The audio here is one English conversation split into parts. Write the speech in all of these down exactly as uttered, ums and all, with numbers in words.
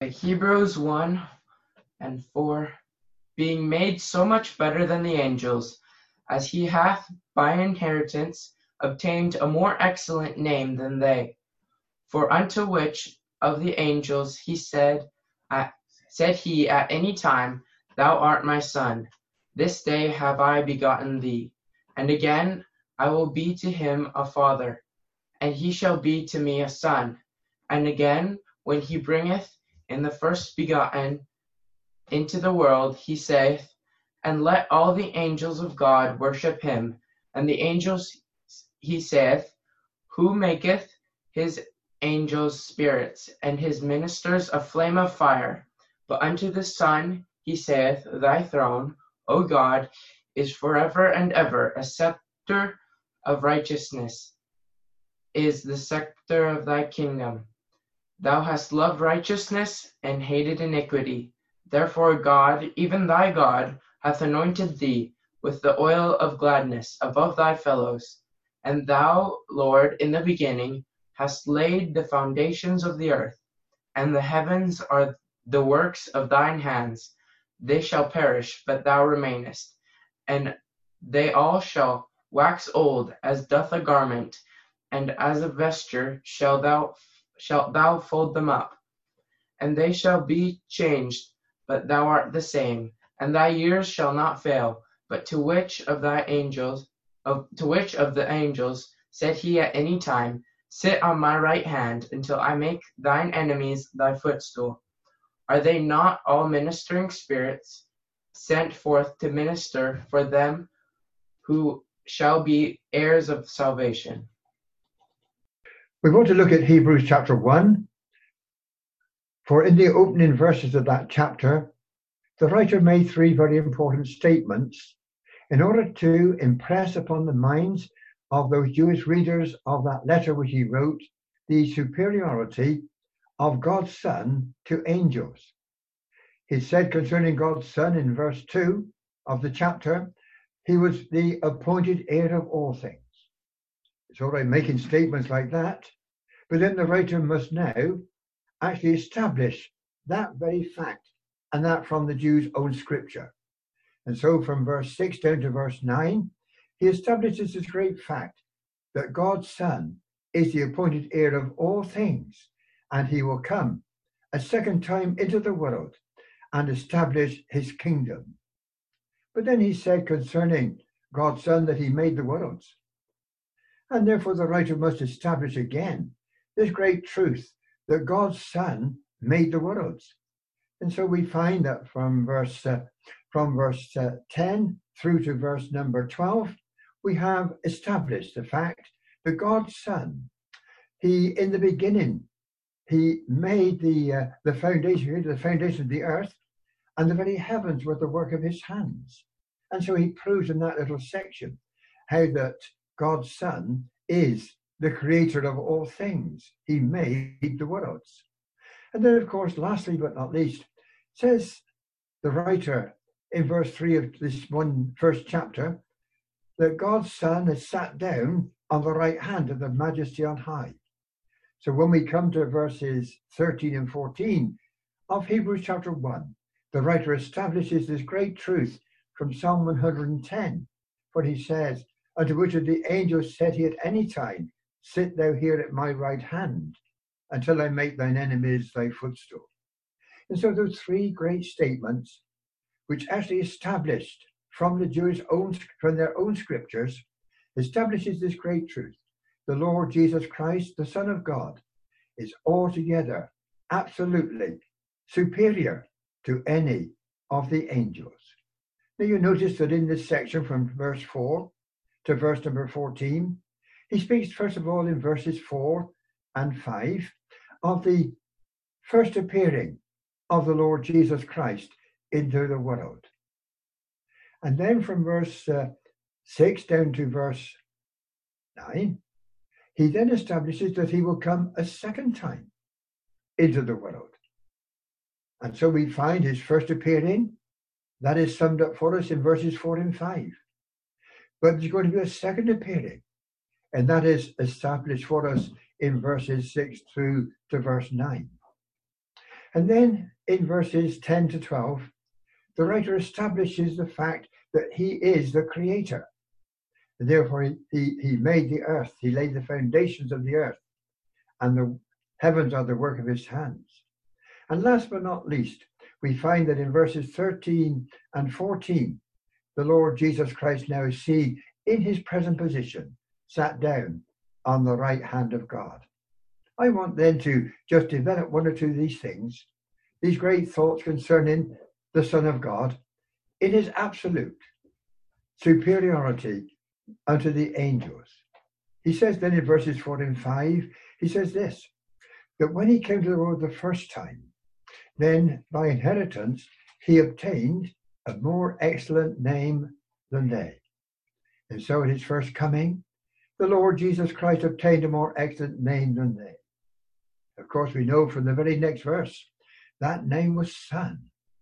Hebrews one and four, being made so much better than the angels, as he hath by inheritance obtained a more excellent name than they. For unto which of the angels he said, at, said he at any time, Thou art my son, this day have I begotten thee. And again, I will be to him a father, and he shall be to me a son. And again, when he bringeth in the first begotten into the world, he saith, And let all the angels of God worship him. And the angels, he saith, Who maketh his angels spirits, and his ministers a flame of fire. But unto the Son he saith, Thy throne, O God, is forever and ever. A scepter of righteousness is the scepter of thy kingdom. Thou hast loved righteousness and hated iniquity. Therefore God, even thy God, hath anointed thee with the oil of gladness above thy fellows. And thou, Lord, in the beginning hast laid the foundations of the earth, and the heavens are the works of thine hands. They shall perish, but thou remainest, and they all shall wax old as doth a garment, and as a vesture shall thou shalt thou fold them up. And they shall be changed, but thou art the same, and thy years shall not fail. But to which of thy angels, of, to which of the angels said he at any time, Sit on my right hand until I make thine enemies thy footstool? Are they not all ministering spirits sent forth to minister for them who shall be heirs of salvation? We want to look at Hebrews chapter one. For in the opening verses of that chapter, the writer made three very important statements in order to impress upon the minds of those Jewish readers of that letter which he wrote the superiority of God's Son to angels. He said concerning God's Son in verse two of the chapter, he was the appointed heir of all things. It's all right making statements like that, but then the writer must now actually establish that very fact, and that from the Jews' own scripture. And so from verse six down to verse nine, he establishes this great fact that God's Son is the appointed heir of all things, and he will come a second time into the world and establish his kingdom. But then he said concerning God's Son that he made the worlds. And therefore the writer must establish again this great truth that God's Son made the worlds. And so we find that from verse uh, from verse uh, ten through to verse number twelve, we have established the fact that God's Son, he in the beginning, he made the uh, the foundation, the foundation of the earth, and the very heavens were the work of his hands. And so he proves in that little section how that God's Son is the creator of all things. He made the worlds. And then, of course, lastly but not least, says the writer in verse three of this one first chapter, that God's Son has sat down on the right hand of the Majesty on high. So when we come to verses thirteen and fourteen of Hebrews chapter one, the writer establishes this great truth from Psalm one hundred ten, where he says, Unto which of the angels said he at any time, Sit thou here at my right hand, until I make thine enemies thy footstool. And so those three great statements, which actually established from the Jews' own, from their own scriptures, establishes this great truth. The Lord Jesus Christ, the Son of God, is altogether, absolutely superior to any of the angels. Now you notice that in this section from verse four to verse number fourteen, he speaks first of all in verses four and five of the first appearing of the Lord Jesus Christ into the world. And then from verse uh, six down to verse nine, he then establishes that he will come a second time into the world. And so we find his first appearing, that is summed up for us in verses four and five. But there's going to be a second appearing, and that is established for us in verses six through to verse nine. And then in verses ten to twelve, the writer establishes the fact that he is the creator. And therefore, he, he, he made the earth. He laid the foundations of the earth. And the heavens are the work of his hands. And last but not least, we find that in verses thirteen and fourteen, the Lord Jesus Christ now is seen in his present position, sat down on the right hand of God. I want then to just develop one or two of these things, these great thoughts concerning the Son of God, in his absolute superiority unto the angels. He says then in verses four and five, he says this, that when he came to the world the first time, then by inheritance he obtained a more excellent name than they. And so at his first coming, the Lord Jesus Christ obtained a more excellent name than they. Of course, we know from the very next verse, that name was Son.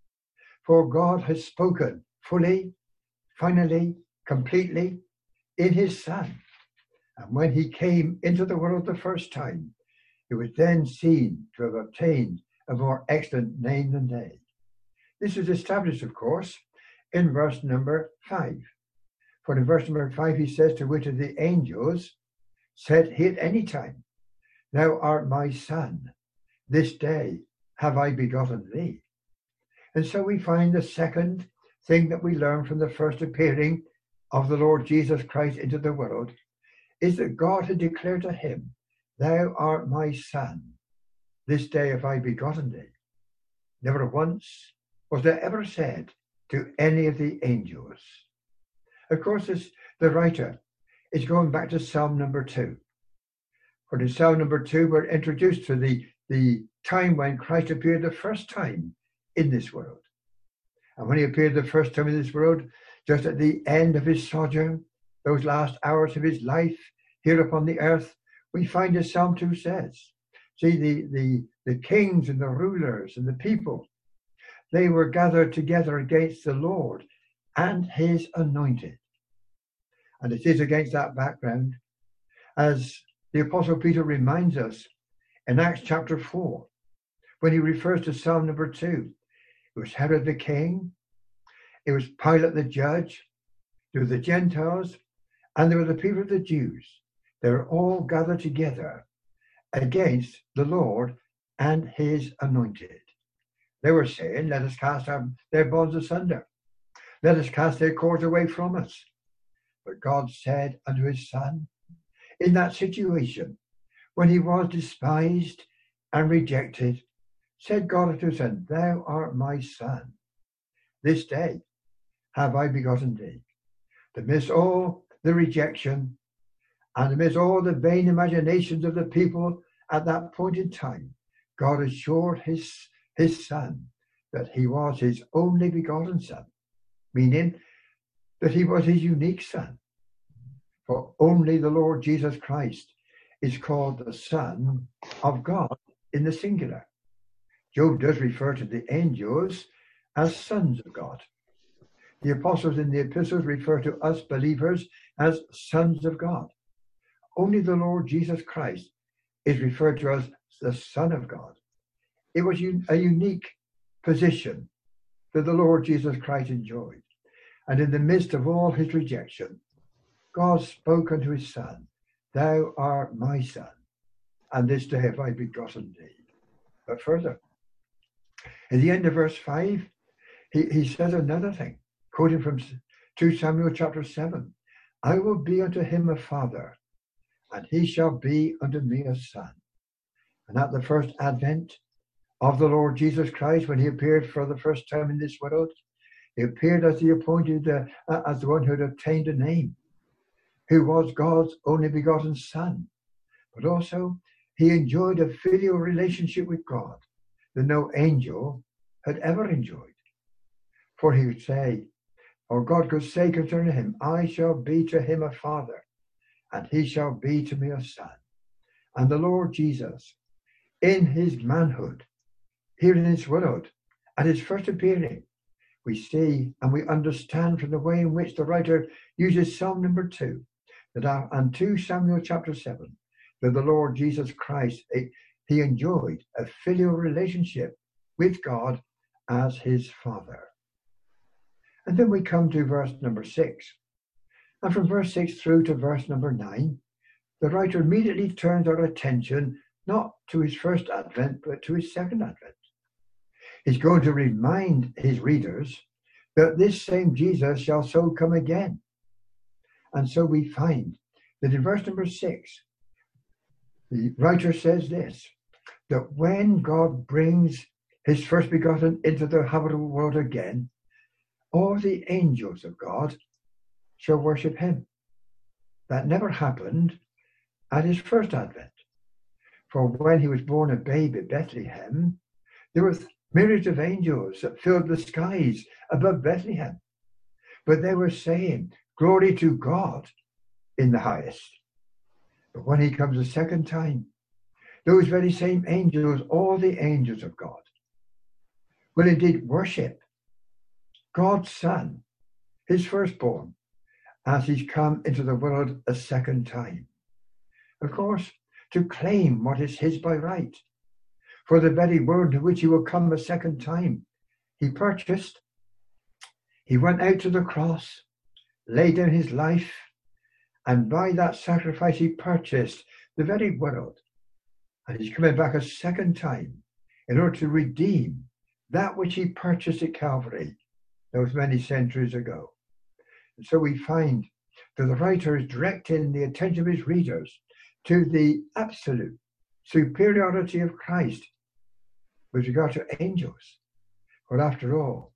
For God has spoken fully, finally, completely in his Son. And when he came into the world the first time, he was then seen to have obtained a more excellent name than they. This is established, of course, in verse number five. For in verse number five, he says, to which of the angels said he at any time, Thou art my Son, this day have I begotten thee. And so we find the second thing that we learn from the first appearing of the Lord Jesus Christ into the world is that God had declared to him, Thou art my Son, this day have I begotten thee. Never once was there ever said to any of the angels. Of course, this, the writer is going back to Psalm number two. For in Psalm number two, we're introduced to the, the time when Christ appeared the first time in this world. And when he appeared the first time in this world, just at the end of his sojourn, those last hours of his life here upon the earth, we find as Psalm two says, see, the, the, the kings and the rulers and the people, they were gathered together against the Lord and his anointed. And it is against that background, as the Apostle Peter reminds us in Acts chapter four, when he refers to Psalm number two. It was Herod the king, it was Pilate the judge, there were the Gentiles, and there were the people of the Jews. They were all gathered together against the Lord and his anointed. They were saying, let us cast our, their bonds asunder. Let us cast their cords away from us. But God said unto his Son, in that situation, when he was despised and rejected, said God unto his Son, Thou art my Son. This day have I begotten thee. Amidst all the rejection and amidst all the vain imaginations of the people at that point in time, God assured his, his Son that he was his only begotten Son, meaning that he was his unique Son. For only the Lord Jesus Christ is called the Son of God in the singular. Job does refer to the angels as sons of God. The apostles in the epistles refer to us believers as sons of God. Only the Lord Jesus Christ is referred to as the Son of God. It was a unique position that the Lord Jesus Christ enjoyed. And in the midst of all his rejection, God spoke unto his Son, Thou art my Son, and this day have I begotten thee. But further, at the end of verse five, he, he says another thing, quoting from Second Samuel chapter seven, I will be unto him a father, and he shall be unto me a son. And at the first advent of the Lord Jesus Christ, when he appeared for the first time in this world, he appeared as the appointed, uh, as the one who had obtained a name, who was God's only begotten Son. But also, he enjoyed a filial relationship with God that no angel had ever enjoyed. For he would say, or God could say concerning him, I shall be to him a father, and he shall be to me a son. And the Lord Jesus, in his manhood, here in this world, at his first appearing, we see and we understand from the way in which the writer uses Psalm number two, that our, and Second Samuel chapter seven, that the Lord Jesus Christ, he enjoyed a filial relationship with God as his Father. And then we come to verse number six. And from verse six through to verse number nine, the writer immediately turns our attention not to his first advent, but to his second advent. He's going to remind his readers that this same Jesus shall so come again. And so we find that in verse number six, the writer says this, that when God brings his first begotten into the habitable world again, all the angels of God shall worship him. That never happened at his first advent. For when he was born a babe at Bethlehem, there were myriads of angels that filled the skies above Bethlehem. But they were saying, glory to God in the highest. But when he comes a second time, those very same angels, all the angels of God, will indeed worship God's Son, his firstborn, as he's come into the world a second time. Of course, to claim what is his by right. For the very word to which he will come a second time, he purchased. He went out to the cross, laid down his life, and by that sacrifice he purchased the very world. And he's coming back a second time in order to redeem that which he purchased at Calvary those many centuries ago. And so we find that the writer is directing the attention of his readers to the absolute superiority of Christ with regard to angels. For after all,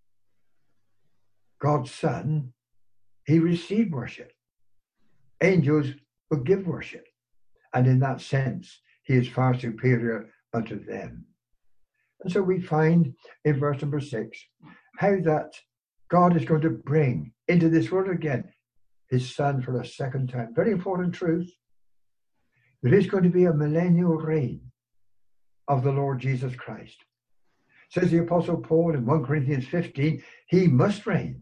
God's Son, he received worship. Angels will give worship. And in that sense, he is far superior unto them. And so we find in verse number six how that God is going to bring into this world again his Son for a second time. Very important truth. There is going to be a millennial reign of the Lord Jesus Christ. Says the Apostle Paul in First Corinthians fifteen, he must reign.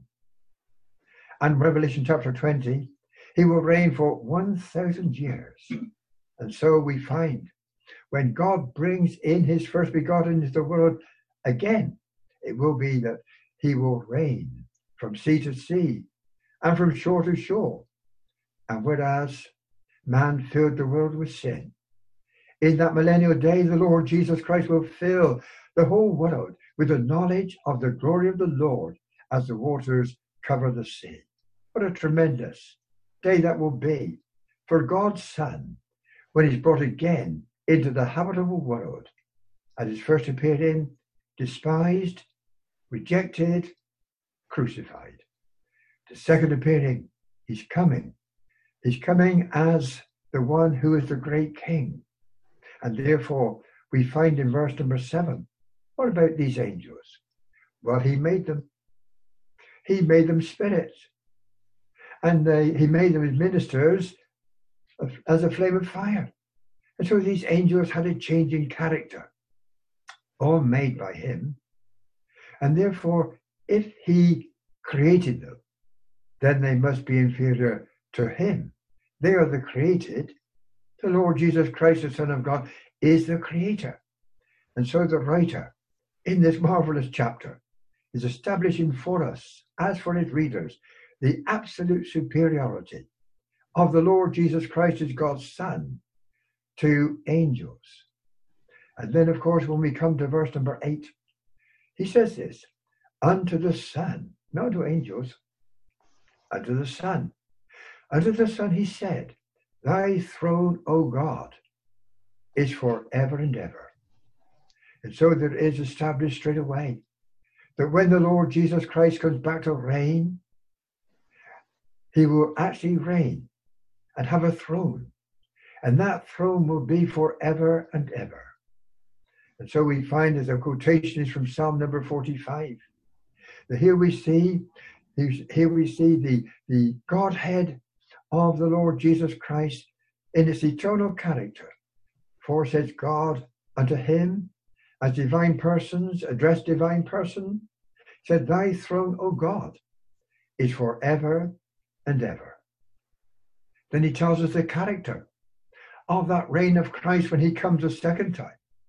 And Revelation chapter twenty, he will reign for one thousand years. And so we find when God brings in his first begotten into the world again, it will be that he will reign from sea to sea and from shore to shore. And whereas man filled the world with sin, in that millennial day, the Lord Jesus Christ will fill the whole world with the knowledge of the glory of the Lord as the waters cover the sea. What a tremendous day that will be for God's Son when he's brought again into the habitable world, as his first appeared in, despised, rejected, crucified. The second appearing, he's coming. He's coming as the one who is the great King. And therefore, we find in verse number seven, what about these angels? Well, he made them. He made them spirits. And they, he made them as ministers of, as a flame of fire. And so these angels had a change in character, all made by him. And therefore, if he created them, then they must be inferior to him. They are the created. The Lord Jesus Christ, the Son of God, is the creator. And so the writer, in this marvelous chapter, is establishing for us, as for his readers, the absolute superiority of the Lord Jesus Christ as God's Son to angels. And then, of course, when we come to verse number eight, he says this, unto the Son, not to angels, unto the Son. Unto the Son he said, thy throne, O God, is forever and ever. And so there is established straight away that when the Lord Jesus Christ comes back to reign, he will actually reign and have a throne. And that throne will be forever and ever. And so we find, as a quotation is from Psalm number forty-five, that here we see, here we see the, the Godhead of the Lord Jesus Christ in its eternal character. For says God unto him, as divine persons address divine person, said, thy throne, O God, is forever and ever. Then he tells us the character of that reign of Christ when he comes a second time.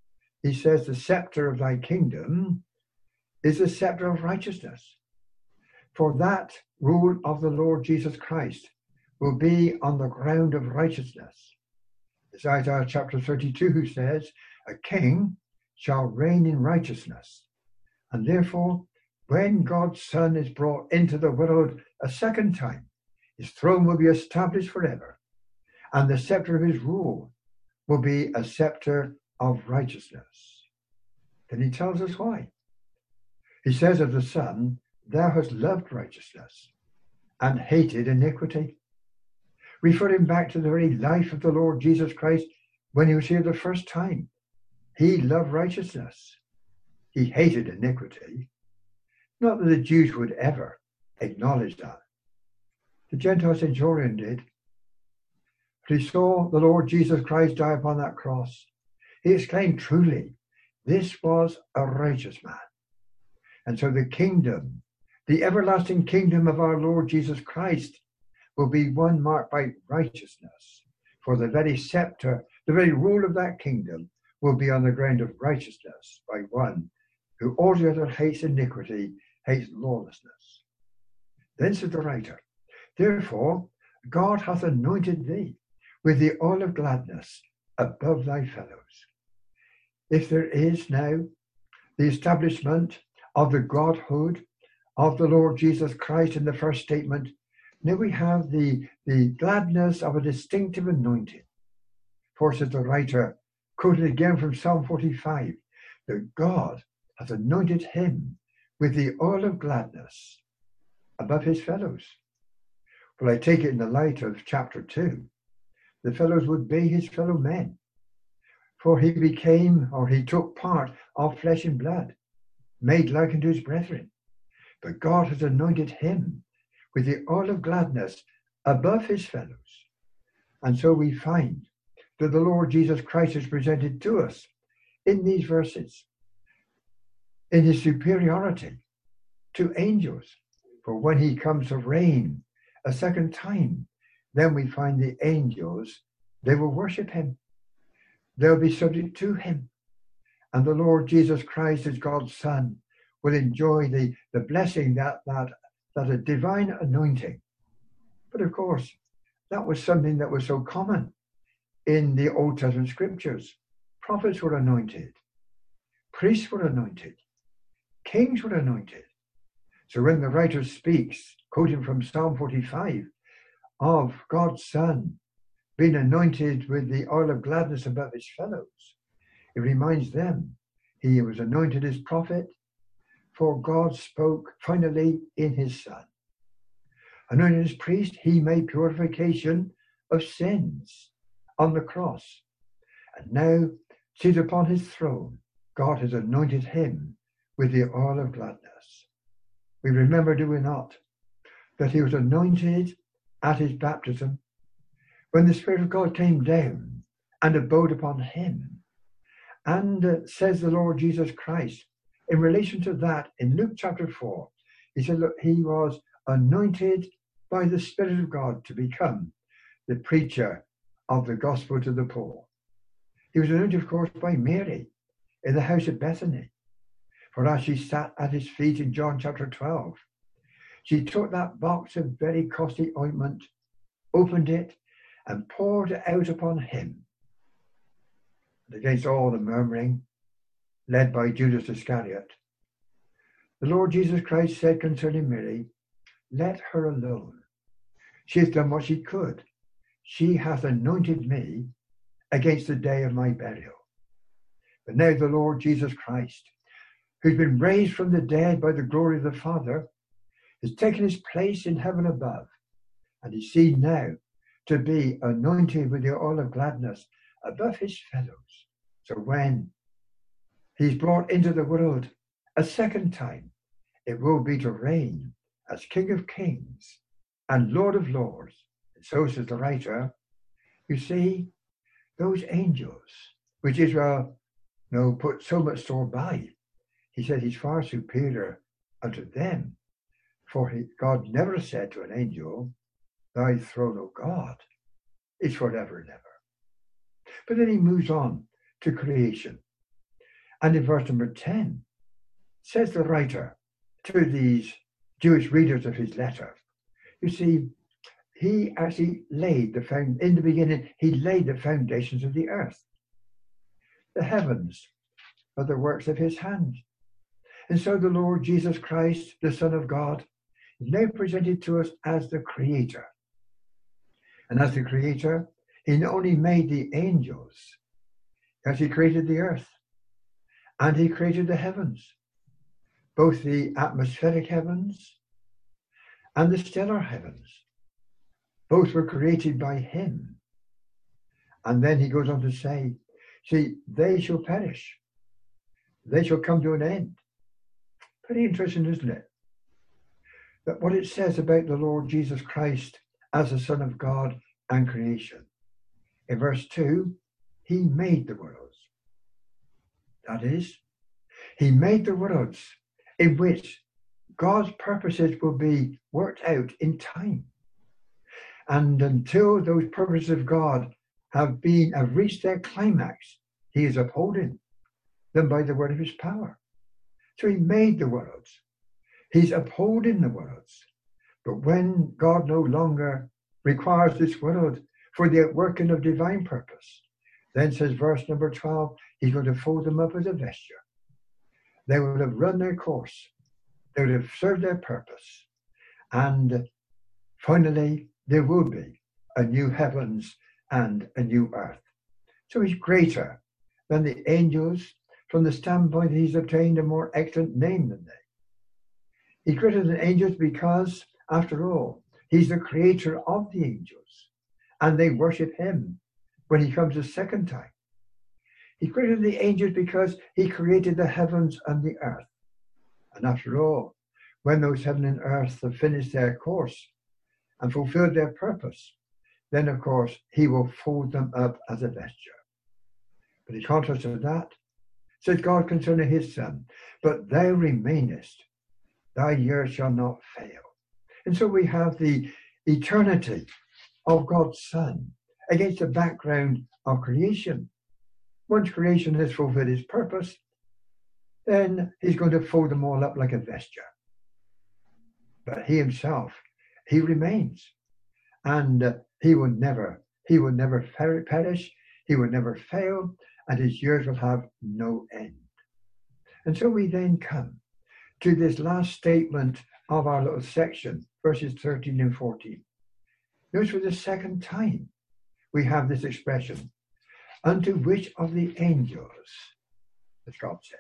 he says, the scepter of thy kingdom is the scepter of righteousness. For that rule of the Lord Jesus Christ will be on the ground of righteousness. It's Isaiah chapter thirty-two who says, a king shall reign in righteousness. And therefore, when God's Son is brought into the world a second time, his throne will be established forever, and the scepter of his rule will be a scepter of righteousness. Then he tells us why. He says of the Son, thou hast loved righteousness and hated iniquity, referring back to the very life of the Lord Jesus Christ when he was here the first time. He loved righteousness. He hated iniquity. Not that the Jews would ever acknowledge that. The Gentile centurion did. But he saw the Lord Jesus Christ die upon that cross. He exclaimed, truly, this was a righteous man. And so the kingdom, the everlasting kingdom of our Lord Jesus Christ, will be one marked by righteousness. For the very scepter, the very rule of that kingdom will be on the ground of righteousness by one who altogether hates iniquity, hates lawlessness. Then said the writer, therefore God hath anointed thee with the oil of gladness above thy fellows. If there is now the establishment of the Godhood of the Lord Jesus Christ in the first statement, now we have the, the gladness of a distinctive anointing. For, says the writer, quoted again from Psalm forty-five, that God hath anointed him with the oil of gladness above his fellows. Well, I take it in the light of chapter two. The fellows would be his fellow men. For he became, or he took part of flesh and blood, made like unto his brethren. But God has anointed him with the oil of gladness above his fellows. And so we find that the Lord Jesus Christ is presented to us in these verses in his superiority to angels. For when he comes to reign a second time, then we find the angels, they will worship him. They'll be subject to him. And the Lord Jesus Christ, as God's Son, will enjoy the, the blessing, that, that, that a divine anointing. But of course, that was something that was so common in the Old Testament scriptures. Prophets were anointed. Priests were anointed. Kings were anointed. So when the writer speaks, quoting from Psalm forty-five, of God's Son being anointed with the oil of gladness above his fellows, it reminds them he was anointed as prophet, for God spoke finally in his Son. Anointed as priest, he made purification of sins on the cross. And now, seated upon his throne, God has anointed him with the oil of gladness. We remember, do we not, that he was anointed at his baptism when the Spirit of God came down and abode upon him. And uh, says the Lord Jesus Christ, in relation to that, in Luke chapter four, he said, look, he was anointed by the Spirit of God to become the preacher of the gospel to the poor. He was anointed, of course, by Mary in the house of Bethany. For as she sat at his feet in John chapter twelve, she took that box of very costly ointment, opened it, and poured it out upon him. And against all the murmuring, led by Judas Iscariot, the Lord Jesus Christ said concerning Mary, let her alone. She has done what she could. She hath anointed me against the day of my burial. But now the Lord Jesus Christ, who's been raised from the dead by the glory of the Father, has taken his place in heaven above, and is seen now to be anointed with the oil of gladness above his fellows. So when he's brought into the world a second time, it will be to reign as King of Kings and Lord of Lords. And so says the writer, you see, those angels, which Israel you know, put so much store by, he said he's far superior unto them. For he, God never said to an angel, thy throne, O God, is forever and ever. But then he moves on to creation. And in verse number ten, says the writer to these Jewish readers of his letter, you see, he actually laid the found in the beginning, he laid the foundations of the earth. The heavens are the works of his hand. And so the Lord Jesus Christ, the Son of God, is now presented to us as the Creator. And as the Creator, he not only made the angels, as he created the earth, and he created the heavens, both the atmospheric heavens and the stellar heavens. Both were created by him. And then he goes on to say, see, they shall perish. They shall come to an end. Pretty interesting, isn't it? That what it says about the Lord Jesus Christ as the Son of God and creation. In verse two, he made the worlds. That is, he made the worlds in which God's purposes will be worked out in time. And until those purposes of God have been have reached their climax, he is upholding them by the word of his power. So he made the worlds. He's upholding the worlds. But when God no longer requires this world for the outworking of divine purpose, then says verse number twelve, he's going to fold them up as a vesture. They will have run their course. They would have served their purpose. And finally, there will be a new heavens and a new earth. So he's greater than the angels from the standpoint that he's obtained a more excellent name than they. He's greater than angels because, after all, he's the creator of the angels, and they worship him when he comes a second time. He's greater than the angels because he created the heavens and the earth. And after all, when those heaven and earth have finished their course and fulfilled their purpose, then of course he will fold them up as a vesture. But in contrast to that, says God concerning his Son, but thou remainest, thy years shall not fail. And so we have the eternity of God's Son against the background of creation. Once creation has fulfilled his purpose, then he's going to fold them all up like a vesture. But he himself, he remains, and uh, he will never, he will never perish, he will never fail, and his years will have no end. And so we then come to this last statement of our little section, verses thirteen and fourteen. Notice for the second time we have this expression, unto which of the angels, as God said.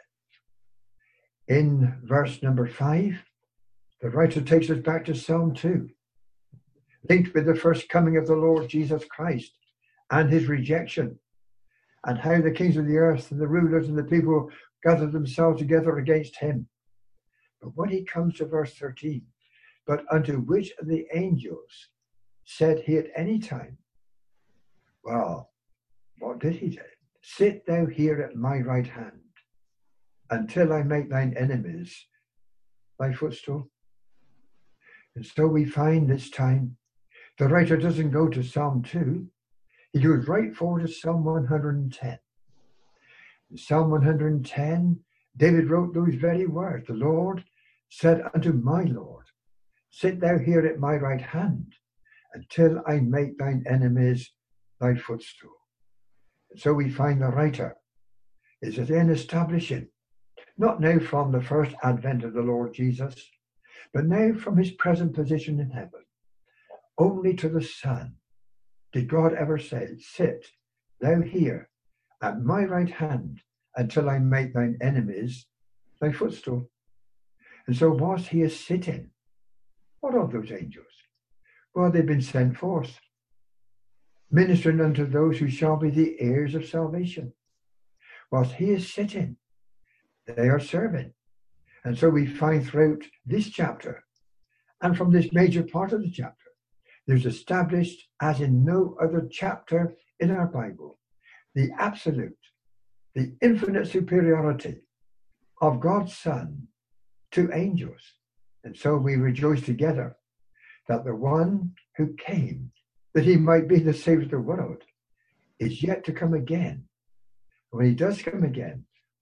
In verse number five, the writer takes us back to Psalm two, linked with the first coming of the Lord Jesus Christ and his rejection, and how the kings of the earth and the rulers and the people gathered themselves together against him. But when he comes to verse thirteen, but unto which of the angels said he at any time, well, what did he say? Sit thou here at my right hand, until I make thine enemies thy footstool. And so we find this time, the writer doesn't go to Psalm two, he goes right forward to Psalm one hundred ten. In Psalm one hundred ten, David wrote those very words. The Lord said unto my Lord, sit thou here at my right hand, until I make thine enemies thy footstool. And so we find the writer is then establishing, not now from the first advent of the Lord Jesus, but now from his present position in heaven. Only to the Son did God ever say, sit thou here at my right hand until I make thine enemies thy footstool. And so whilst he is sitting, what of those angels? Well, they've been sent forth, ministering unto those who shall be the heirs of salvation. Whilst he is sitting, they are serving. And so we find throughout this chapter, and from this major part of the chapter, there's established, as in no other chapter in our Bible, the absolute, the infinite superiority of God's Son to angels. And so we rejoice together that the one who came, that he might be the Savior of the world, is yet to come again. When he does come again,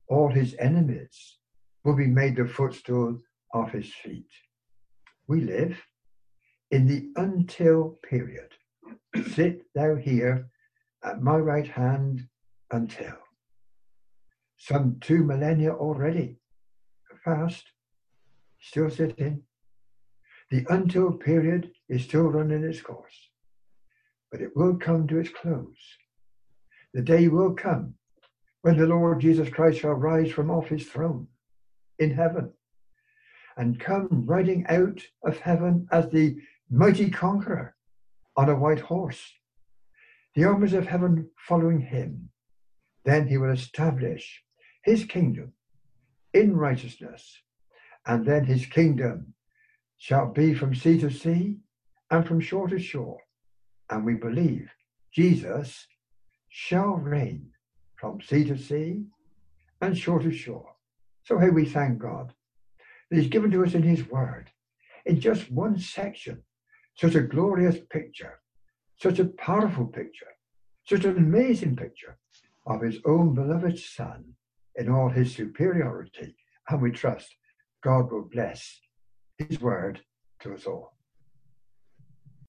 all his enemies will be made the footstool of his feet. We live in the until period. Sit thou here at my right hand until. Some two millennia already past, still sitting. The until period is still running its course, but it will come to its close. The day will come when the Lord Jesus Christ shall rise from off his throne in heaven and come riding out of heaven as the mighty conqueror on a white horse, the armies of heaven following him. Then he will establish his kingdom in righteousness, and then his kingdom shall be from sea to sea and from shore to shore. And we believe Jesus shall reign from sea to sea and shore to shore. So here we thank God that he's given to us in his word, in just one section, such a glorious picture, such a powerful picture, such an amazing picture of his own beloved Son in all his superiority. And we trust God will bless his word to us all.